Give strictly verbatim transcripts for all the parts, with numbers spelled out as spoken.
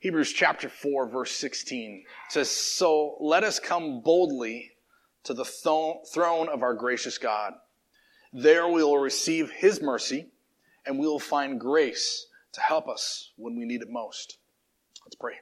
Hebrews chapter four, verse sixteen says, "So let us come boldly to the throne of our gracious God. There we will receive his mercy, and we will find grace to help us when we need it most." Let's pray.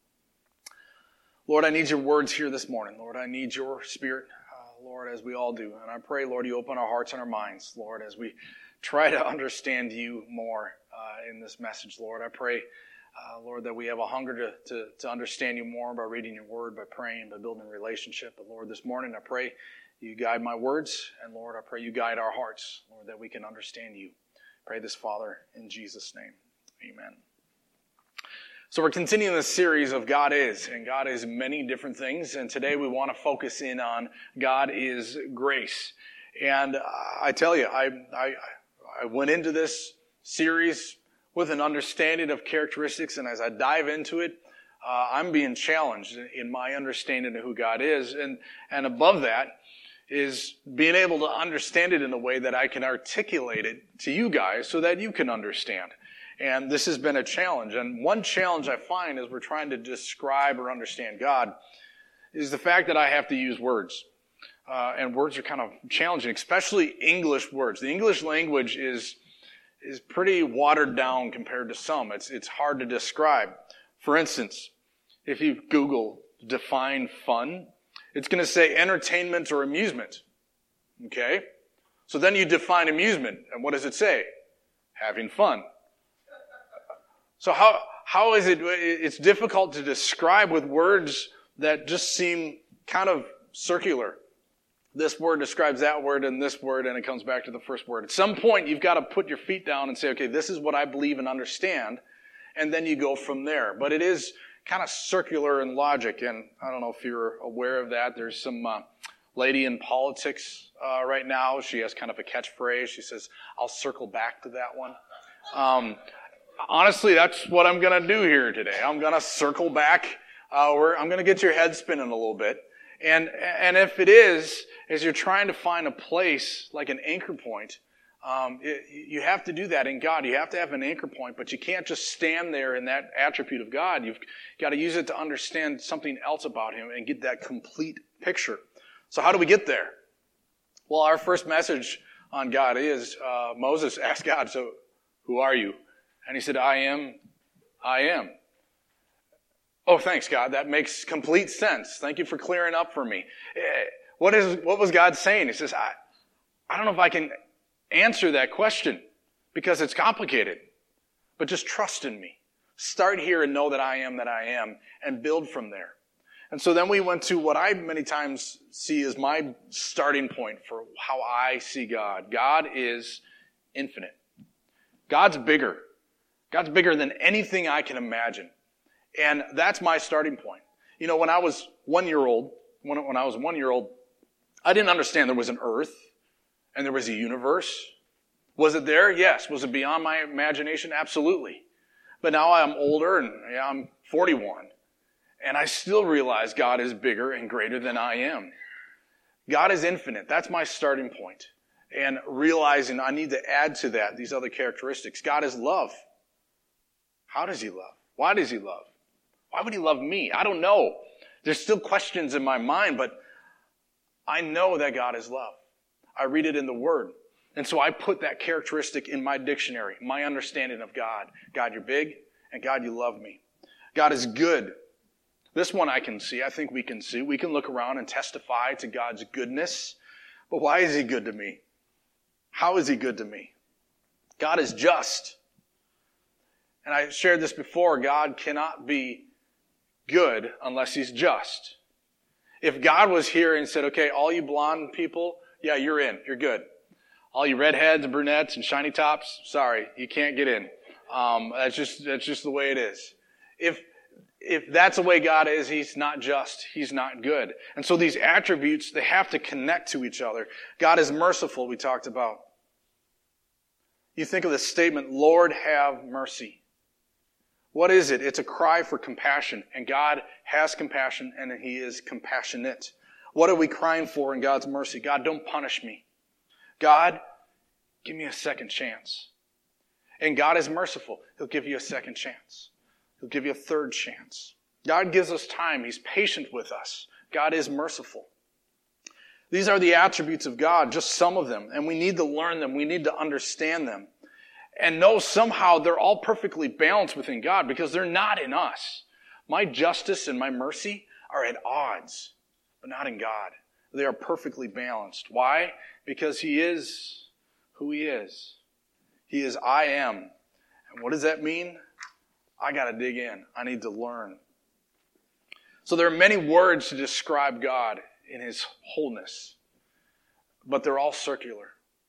Lord, I need your words here this morning. Lord, I need your Spirit, uh, Lord, as we all do. And I pray, Lord, you open our hearts and our minds, Lord, as we try to understand you more uh, in this message, Lord. I pray, uh, Lord, that we have a hunger to, to, to understand you more by reading your word, by praying, by building a relationship. But, Lord, this morning I pray you guide my words, and, Lord, I pray you guide our hearts, Lord, that we can understand you. Pray this, Father, in Jesus' name. Amen. So we're continuing this series of God is, and God is many different things, and today we want to focus in on God is grace. And I tell you, I, I, I went into this series with an understanding of characteristics, and as I dive into it, uh, I'm being challenged in my understanding of who God is, and, and above that is being able to understand it in a way that I can articulate it to you guys so that you can understand. And this has been a challenge. And one challenge I find as we're trying to describe or understand God is the fact that I have to use words. Uh, and words are kind of challenging, especially English words. The English language is is pretty watered down compared to some. It's it's hard to describe. For instance, if you Google define fun, it's going to say entertainment or amusement. Okay? So then you define amusement, and what does it say? Having fun. So how how is it, it's difficult to describe with words that just seem kind of circular. This word describes that word and this word, and it comes back to the first word. At some point, you've got to put your feet down and say, okay, this is what I believe and understand, and then you go from there. But it is kind of circular in logic, and I don't know if you're aware of that. There's some uh, lady in politics uh, right now. She has kind of a catchphrase. She says, I'll circle back to that one. Um Honestly, that's what I'm going to do here today. I'm going to circle back. Uh, where I'm going to get your head spinning a little bit. And and if it is, as you're trying to find a place like an anchor point, um, it, you have to do that in God. You have to have an anchor point, but you can't just stand there in that attribute of God. You've got to use it to understand something else about him and get that complete picture. So how do we get there? Well, our first message on God is uh, Moses asked God, so who are you? And he said, I am, I am. Oh, thanks, God. That makes complete sense. Thank you for clearing up for me. What is, what was God saying? He says, I, I don't know if I can answer that question because it's complicated, but just trust in me. Start here and know that I am that I am and build from there. And so then we went to what I many times see as my starting point for how I see God. God is infinite. God's bigger. God's bigger than anything I can imagine. And that's my starting point. You know, when I was one year old, when, when I was one year old, I didn't understand there was an earth and there was a universe. Was it there? Yes. Was it beyond my imagination? Absolutely. But now I'm older and yeah, I'm forty-one. And I still realize God is bigger and greater than I am. God is infinite. That's my starting point. And realizing I need to add to that these other characteristics. God is love. How does he love? Why does he love? Why would he love me? I don't know. There's still questions in my mind, but I know that God is love. I read it in the Word. And so I put that characteristic in my dictionary, my understanding of God. God, you're big, and God, you love me. God is good. This one I can see. I think we can see. We can look around and testify to God's goodness. But why is he good to me? How is he good to me? God is just. And I shared this before, God cannot be good unless he's just. If God was here and said, okay, all you blonde people, yeah, you're in, you're good. All you redheads and brunettes and shiny tops, sorry, you can't get in. Um, that's just that's just the way it is. If if that's the way God is, he's not just, he's not good. And so these attributes, they have to connect to each other. God is merciful, we talked about. You think of the statement, Lord, have mercy. What is it? It's a cry for compassion. And God has compassion and he is compassionate. What are we crying for in God's mercy? God, don't punish me. God, give me a second chance. And God is merciful. He'll give you a second chance. He'll give you a third chance. God gives us time. He's patient with us. God is merciful. These are the attributes of God, just some of them, and we need to learn them. We need to understand them and know somehow they're all perfectly balanced within God because they're not in us. My justice and my mercy are at odds, but not in God. They are perfectly balanced. Why? Because He is who He is. He is I am. And what does that mean? I got to dig in. I need to learn. So there are many words to describe God in His wholeness, but they're all circular.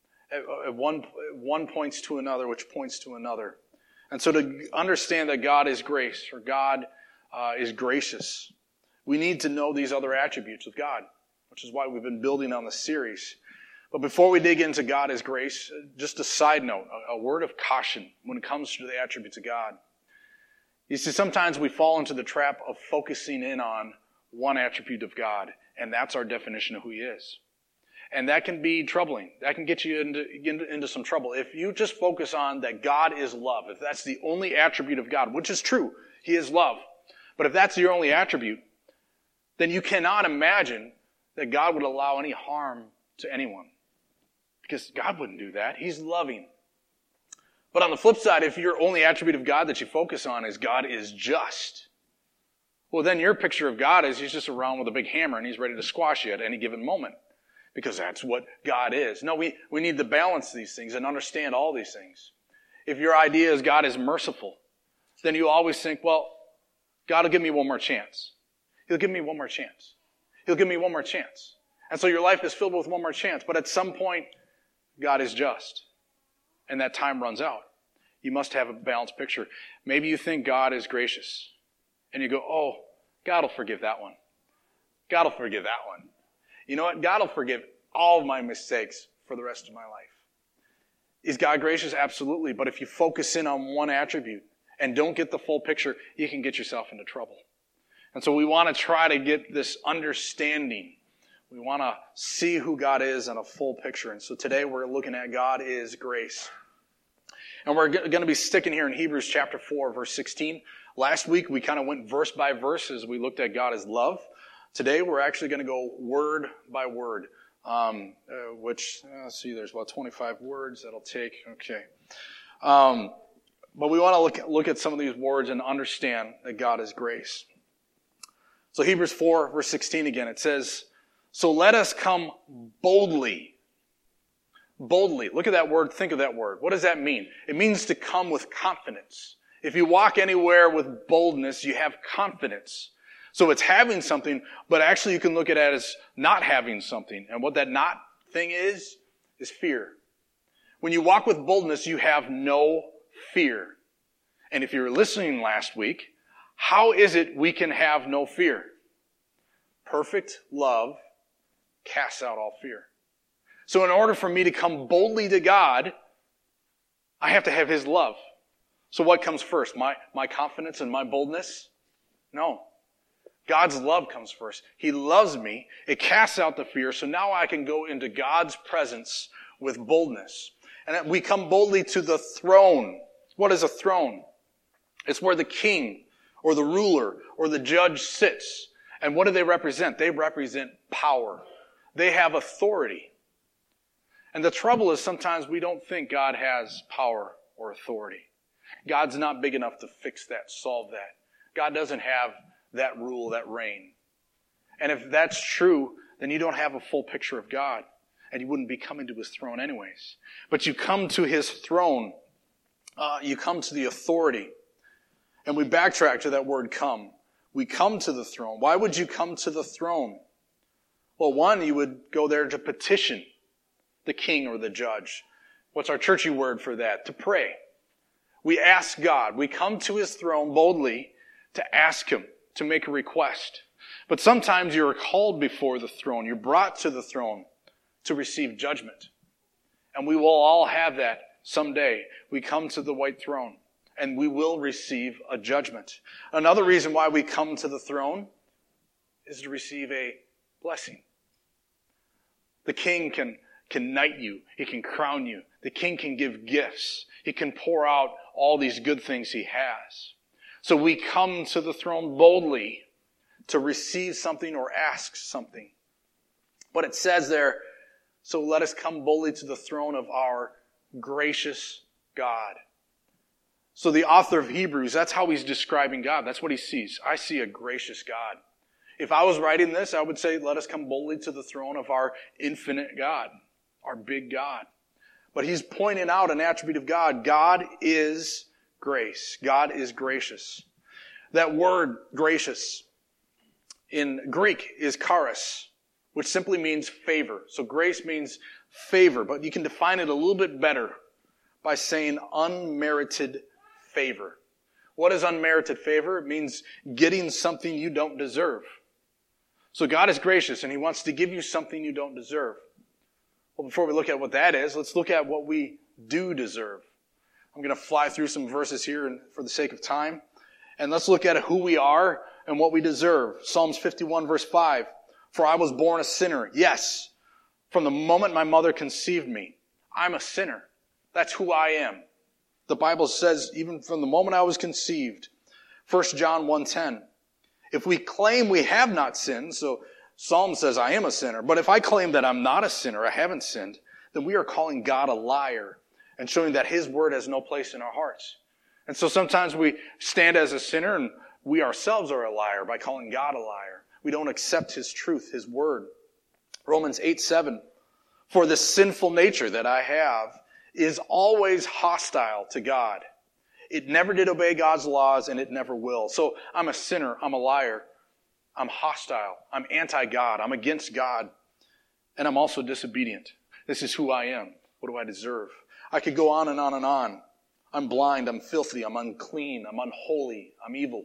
One, one points to another, which points to another. And so to understand that God is grace, or God uh, is gracious, we need to know these other attributes of God, which is why we've been building on the series. But before we dig into God is grace, just a side note, a, a word of caution when it comes to the attributes of God. You see, sometimes we fall into the trap of focusing in on one attribute of God, and that's our definition of who He is. And that can be troubling. That can get you into, into, into some trouble. If you just focus on that God is love, if that's the only attribute of God, which is true, He is love. But if that's your only attribute, then you cannot imagine that God would allow any harm to anyone. Because God wouldn't do that. He's loving. But on the flip side, if your only attribute of God that you focus on is God is just, well, then your picture of God is He's just around with a big hammer and He's ready to squash you at any given moment. Because that's what God is. No, we, we need to balance these things and understand all these things. If your idea is God is merciful, then you always think, well, God will give me one more chance. He'll give me one more chance. He'll give me one more chance. And so your life is filled with one more chance. But at some point, God is just. And that time runs out. You must have a balanced picture. Maybe you think God is gracious. And you go, oh, God will forgive that one. God will forgive that one. You know what? God will forgive all of my mistakes for the rest of my life. Is God gracious? Absolutely. But if you focus in on one attribute and don't get the full picture, you can get yourself into trouble. And so we want to try to get this understanding. We want to see who God is in a full picture. And so today we're looking at God is grace. And we're going to be sticking here in Hebrews chapter four, verse sixteen. Last week we kind of went verse by verse as we looked at God as love. Today we're actually going to go word by word, um, uh, which, uh, let's see, there's about twenty-five words that'll take. Okay. Um, but we want to look at, look at some of these words and understand that God is grace. So Hebrews four, verse sixteen again, it says, so let us come boldly. Boldly. Look at that word. Think of that word. What does that mean? It means to come with confidence. If you walk anywhere with boldness, you have confidence. So it's having something, but actually you can look at it as not having something. And what that not thing is, is fear. When you walk with boldness, you have no fear. And if you were listening last week, how is it we can have no fear? Perfect love casts out all fear. So in order for me to come boldly to God, I have to have His love. So what comes first? My, my confidence and my boldness? No. God's love comes first. He loves me. It casts out the fear. So now I can go into God's presence with boldness. And we come boldly to the throne. What is a throne? It's where the king or the ruler or the judge sits. And what do they represent? They represent power. They have authority. And the trouble is sometimes we don't think God has power or authority. God's not big enough to fix that, solve that. God doesn't have that rule, that reign. And if that's true, then you don't have a full picture of God. And you wouldn't be coming to His throne anyways. But you come to His throne. Uh, you come to the authority. And we backtrack to that word come. We come to the throne. Why would you come to the throne? Well, one, you would go there to petition the king or the judge. What's our churchy word for that? To pray. We ask God. We come to His throne boldly to ask Him, to make a request. But sometimes you're called before the throne. You're brought to the throne to receive judgment. And we will all have that someday. We come to the white throne and we will receive a judgment. Another reason why we come to the throne is to receive a blessing. The king can, can knight you. He can crown you. The king can give gifts. He can pour out all these good things He has. So we come to the throne boldly to receive something or ask something. But it says there, so let us come boldly to the throne of our gracious God. So the author of Hebrews, that's how he's describing God. That's what he sees. I see a gracious God. If I was writing this, I would say, let us come boldly to the throne of our infinite God, our big God. But he's pointing out an attribute of God. God is grace. God is gracious. That word, gracious, in Greek is charis, which simply means favor. So grace means favor, but you can define it a little bit better by saying unmerited favor. What is unmerited favor? It means getting something you don't deserve. So God is gracious, and he wants to give you something you don't deserve. Well, before we look at what that is, let's look at what we do deserve. I'm going to fly through some verses here for the sake of time. And let's look at who we are and what we deserve. Psalms fifty-one, verse five. For I was born a sinner. Yes, from the moment my mother conceived me, I'm a sinner. That's who I am. The Bible says even from the moment I was conceived. First John one ten. If we claim we have not sinned, so Psalm says I am a sinner, but if I claim that I'm not a sinner, I haven't sinned, then we are calling God a liar and showing that his word has no place in our hearts. And so sometimes we stand as a sinner and we ourselves are a liar by calling God a liar. We don't accept his truth, his word. Romans eight seven. For the sinful nature that I have is always hostile to God. It never did obey God's laws, and it never will. So I'm a sinner. I'm a liar. I'm hostile. I'm anti-God. I'm against God. And I'm also disobedient. This is who I am. What do I deserve? I could go on and on and on. I'm blind. I'm filthy. I'm unclean. I'm unholy. I'm evil.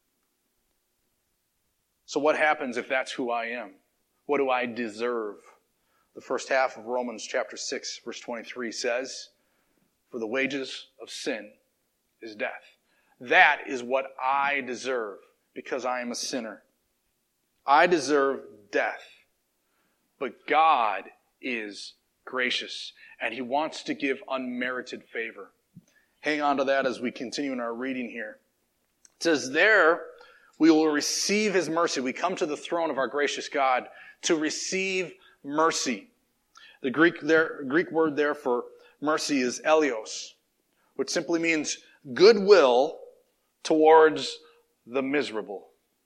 So what happens if that's who I am? What do I deserve? The first half of Romans chapter six, verse twenty-three says, for the wages of sin is death. That is what I deserve because I am a sinner. I deserve death. But God is gracious, and he wants to give unmerited favor. Hang on to that as we continue in our reading here. It says, there we will receive his mercy. We come to the throne of our gracious God to receive mercy. The Greek there, Greek word there for mercy is eleos, which simply means goodwill towards the miserable.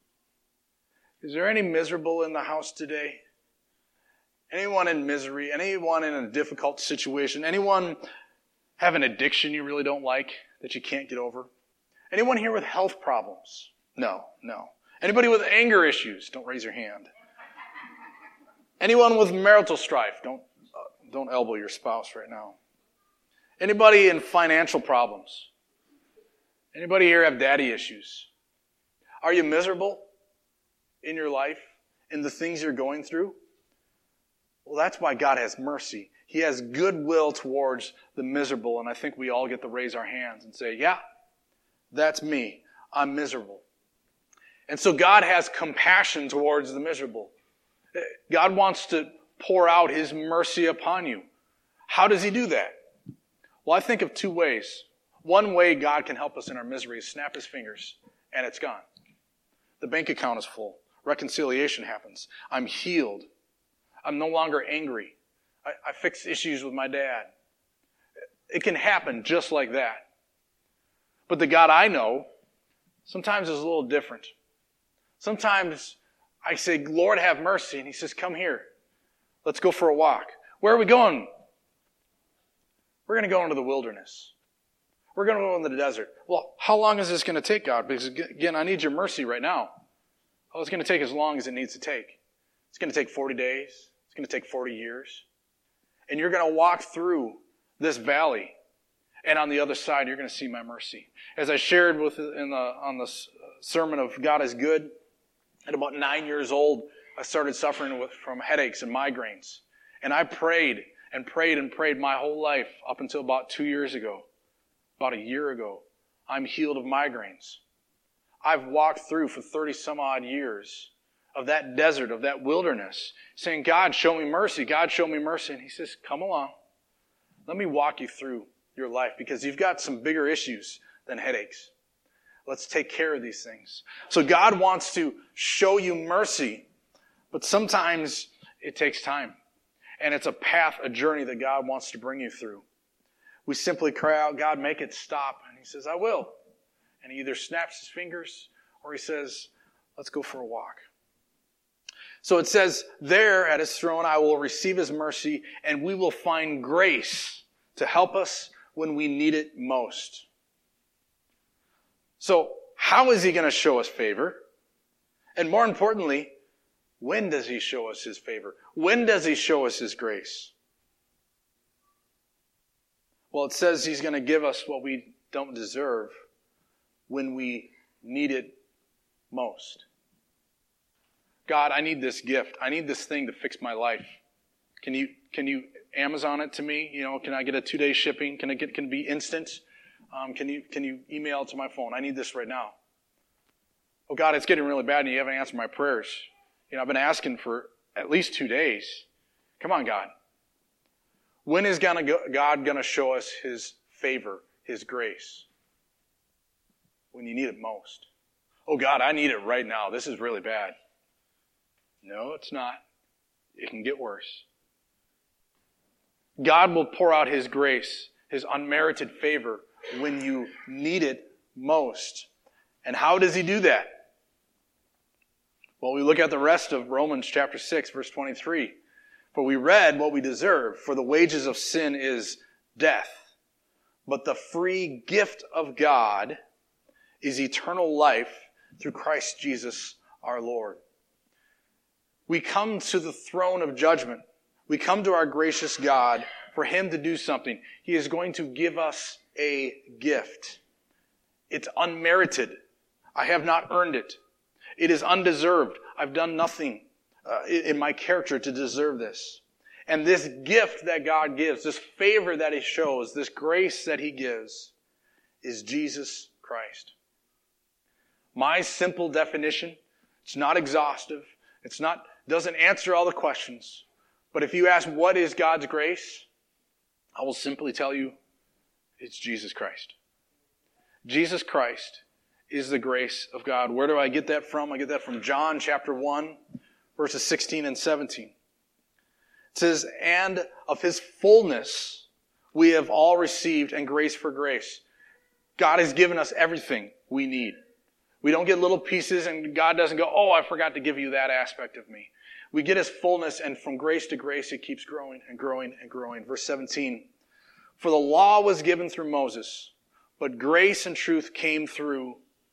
Is there any miserable in the house today? Anyone in misery? Anyone in a difficult situation? Anyone have an addiction you really don't like that you can't get over? Anyone here with health problems? No, no. Anybody with anger issues? Don't raise your hand. Anyone with marital strife? Don't, uh, don't elbow your spouse right now. Anybody in financial problems? Anybody here have daddy issues? Are you miserable in your life, in the things you're going through? Well, that's why God has mercy. He has goodwill towards the miserable, and I think we all get to raise our hands and say, yeah, that's me. I'm miserable. And so God has compassion towards the miserable. God wants to pour out his mercy upon you. How does he do that? Well, I think of two ways. One way God can help us in our misery is snap his fingers, and it's gone. The bank account is full. Reconciliation happens. I'm healed. I'm no longer angry. I, I fix issues with my dad. It can happen just like that. But the God I know sometimes is a little different. Sometimes I say, Lord, have mercy. And he says, come here. Let's go for a walk. Where are we going? We're going to go into the wilderness. We're going to go into the desert. Well, how long is this going to take, God? Because, again, I need your mercy right now. Oh, it's going to take as long as it needs to take. It's going to take forty days. It's going to take forty years. And you're going to walk through this valley. And on the other side, you're going to see my mercy. As I shared with in the, on the sermon of God is Good, at about nine years old, I started suffering with, from headaches and migraines. And I prayed and prayed and prayed my whole life up until about two years ago. About a year ago, I'm healed of migraines. I've walked through for thirty some odd years of that desert, of that wilderness, saying, God, show me mercy. God, show me mercy. And he says, come along. Let me walk you through your life because you've got some bigger issues than headaches. Let's take care of these things. So God wants to show you mercy, but sometimes it takes time. And it's a path, a journey that God wants to bring you through. We simply cry out, God, make it stop. And he says, I will. And he either snaps his fingers or he says, let's go for a walk. So it says, there at his throne I will receive his mercy, and we will find grace to help us when we need it most. So how is he going to show us favor? And more importantly, when does he show us his favor? When does he show us his grace? Well, it says he's going to give us what we don't deserve when we need it most. God, I need this gift. I need this thing to fix my life. Can you can you Amazon it to me? You know, can I get a two-day shipping? Can it get can it be instant? Um, can you can you email it to my phone? I need this right now. Oh God, it's getting really bad and you haven't answered my prayers. You know, I've been asking for at least two days. Come on, God. When is God going to show us his favor, his grace? When you need it most. Oh God, I need it right now. This is really bad. No, it's not. It can get worse. God will pour out his grace, his unmerited favor, when you need it most. And how does he do that? Well, we look at the rest of Romans chapter six, verse twenty-three. For we read what we deserve, for the wages of sin is death. But the free gift of God is eternal life through Christ Jesus our Lord. We come to the throne of judgment. We come to our gracious God for him to do something. He is going to give us a gift. It's unmerited. I have not earned it. It is undeserved. I've done nothing uh, in my character to deserve this. And this gift that God gives, this favor that he shows, this grace that he gives, is Jesus Christ. My simple definition, it's not exhaustive. It's not, doesn't answer all the questions. But if you ask, what is God's grace? I will simply tell you, it's Jesus Christ. Jesus Christ is the grace of God. Where do I get that from? I get that from John chapter one, verses sixteen and seventeen. It says, and of his fullness we have all received, and grace for grace. God has given us everything we need. We don't get little pieces and God doesn't go, oh, I forgot to give you that aspect of me. We get his fullness, and from grace to grace it keeps growing and growing and growing. Verse seventeen, for the law was given through Moses, but grace and truth came through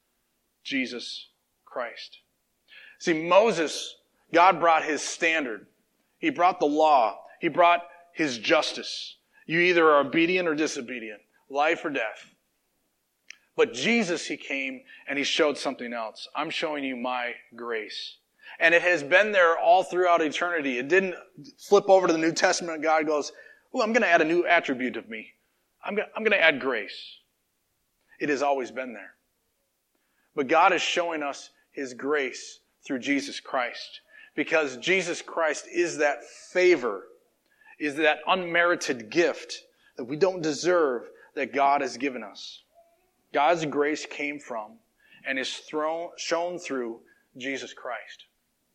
Jesus Christ. See, Moses, God brought his standard. He brought the law. He brought his justice. You either are obedient or disobedient, life or death. But Jesus, he came and he showed something else. I'm showing you my grace. And it has been there all throughout eternity. It didn't flip over to the New Testament and God goes, oh, I'm going to add a new attribute of me. I'm going, I'm going to add grace. It has always been there. But God is showing us his grace through Jesus Christ. Because Jesus Christ is that favor, is that unmerited gift that we don't deserve that God has given us. God's grace came from and is thrown, shown through Jesus Christ.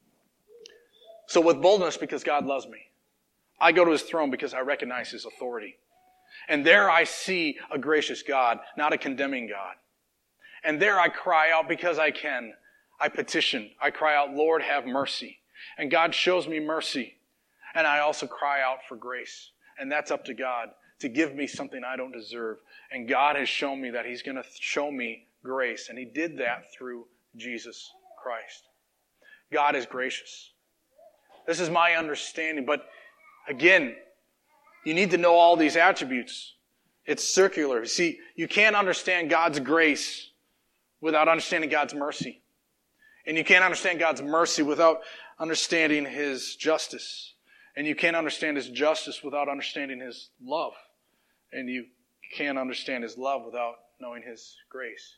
So with boldness, because God loves me, I go to his throne because I recognize his authority. And there I see a gracious God, not a condemning God. And there I cry out because I can. I petition. I cry out, Lord, have mercy. And God shows me mercy. And I also cry out for grace. And that's up to God to give me something I don't deserve. And God has shown me that he's going to show me grace. And he did that through Jesus Christ. God is gracious. This is my understanding. But again, you need to know all these attributes. It's circular. See, you can't understand God's grace without understanding God's mercy. And you can't understand God's mercy without understanding his justice. And you can't understand his justice without understanding his love. And you can't understand his love without knowing his grace.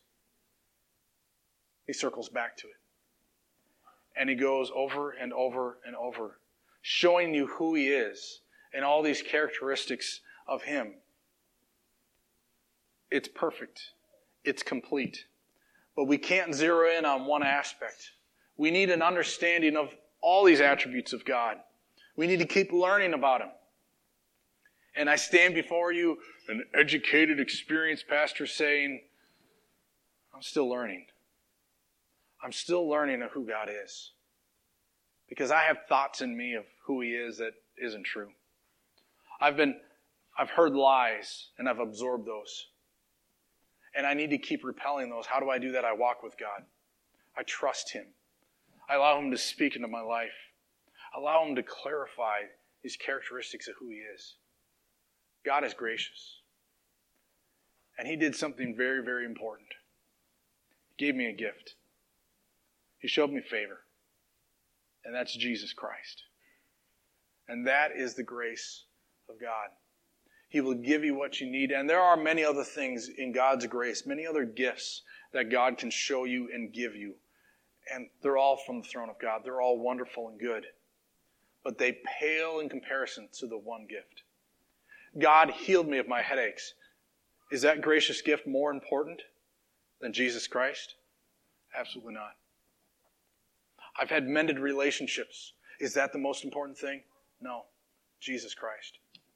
He circles back to it. And he goes over and over and over, showing you who he is and all these characteristics of him. It's perfect. It's complete. But we can't zero in on one aspect. We need an understanding of all these attributes of God. We need to keep learning about Him. And I stand before you, an educated, experienced pastor, saying, I'm still learning. I'm still learning of who God is. Because I have thoughts in me of who He is that isn't true. I've been, I've heard lies, and I've absorbed those. And I need to keep repelling those. How do I do that? I walk with God. I trust Him. I allow Him to speak into my life. I allow Him to clarify these characteristics of who He is. God is gracious. And He did something very, very important. He gave me a gift. He showed me favor. And that's Jesus Christ. And that is the grace of God. He will give you what you need. And there are many other things in God's grace, many other gifts that God can show you and give you. And they're all from the throne of God. They're all wonderful and good. But they pale in comparison to the one gift. God healed me of my headaches. Is that gracious gift more important than Jesus Christ? Absolutely not. I've had mended relationships. Is that the most important thing? No. Jesus Christ.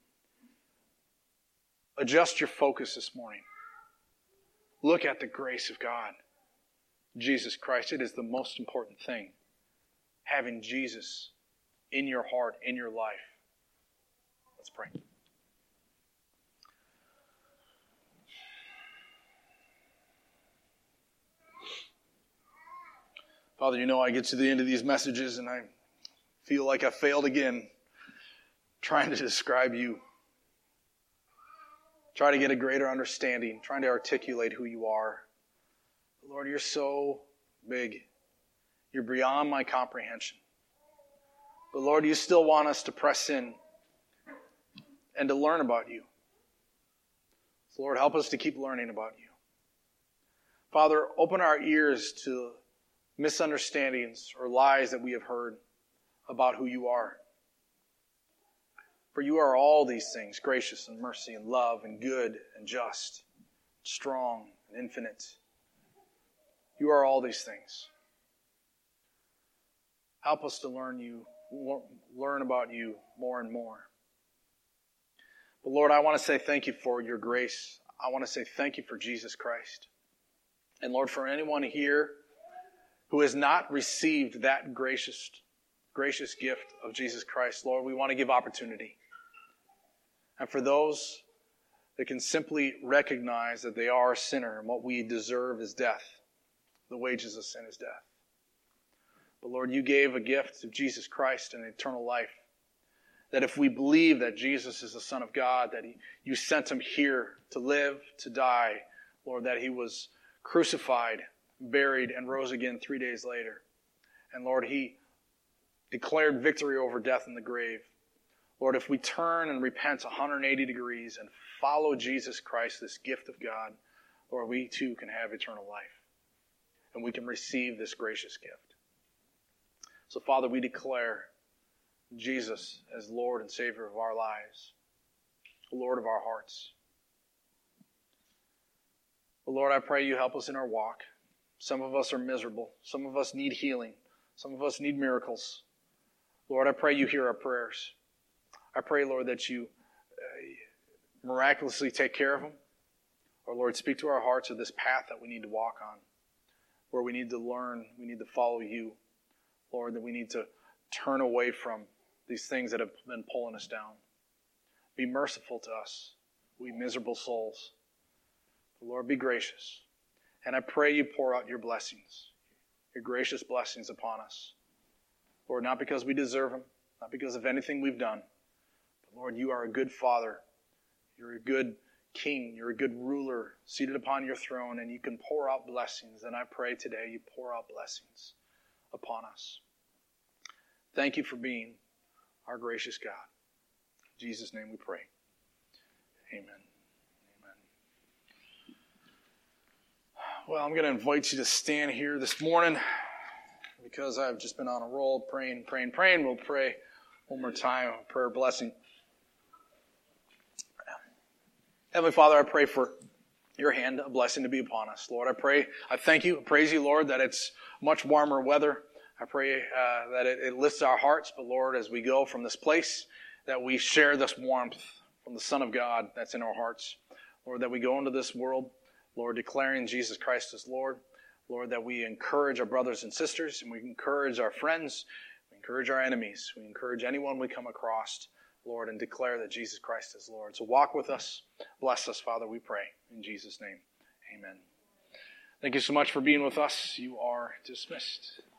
Adjust your focus this morning. Look at the grace of God. Jesus Christ. It is the most important thing. Having Jesus in your heart, in your life. Let's pray. Father, you know I get to the end of these messages and I feel like I failed again trying to describe you. Try to get a greater understanding, trying to articulate who you are. Lord, you're so big. You're beyond my comprehension. But Lord, you still want us to press in and to learn about you. So Lord, help us to keep learning about you. Father, open our ears to misunderstandings or lies that we have heard about who you are. For you are all these things, gracious and mercy and love and good and just, strong and infinite. You are all these things. Help us to learn you, learn about you more and more. But Lord, I want to say thank you for your grace. I want to say thank you for Jesus Christ. And Lord, for anyone here who has not received that gracious, gracious gift of Jesus Christ, Lord, we want to give opportunity. And for those that can simply recognize that they are a sinner and what we deserve is death, the wages of sin is death. But Lord, you gave a gift of Jesus Christ and eternal life. That if we believe that Jesus is the Son of God, that he, you sent him here to live, to die, Lord, that he was crucified, buried, and rose again three days later. And Lord, he declared victory over death in the grave. Lord, if we turn and repent one hundred eighty degrees and follow Jesus Christ, this gift of God, Lord, we too can have eternal life. And we can receive this gracious gift. So, Father, we declare Jesus as Lord and Savior of our lives, Lord of our hearts. But Lord, I pray you help us in our walk. Some of us are miserable. Some of us need healing. Some of us need miracles. Lord, I pray you hear our prayers. I pray, Lord, that you uh, miraculously take care of them. Or, Lord, speak to our hearts of this path that we need to walk on, where we need to learn, we need to follow you. Lord, that we need to turn away from these things that have been pulling us down. Be merciful to us, we miserable souls. Lord, be gracious. And I pray you pour out your blessings, your gracious blessings upon us. Lord, not because we deserve them, not because of anything we've done, but Lord, you are a good Father. You're a good King. You're a good ruler seated upon your throne, and you can pour out blessings. And I pray today you pour out blessings upon us. Thank you for being our gracious God. In Jesus' name we pray. Amen. Well, I'm going to invite you to stand here this morning because I've just been on a roll praying, praying, praying. We'll pray one more time, a prayer blessing. Heavenly Father, I pray for your hand, a blessing to be upon us. Lord, I pray, I thank you, praise you, Lord, that it's much warmer weather. I pray uh, that it, it lifts our hearts, but Lord, as we go from this place, that we share this warmth from the Son of God that's in our hearts. Lord, that we go into this world, Lord, declaring Jesus Christ as Lord. Lord, that we encourage our brothers and sisters, and we encourage our friends, we encourage our enemies, we encourage anyone we come across, Lord, and declare that Jesus Christ is Lord. So walk with us. Bless us, Father, we pray. In Jesus' name, amen. Thank you so much for being with us. You are dismissed.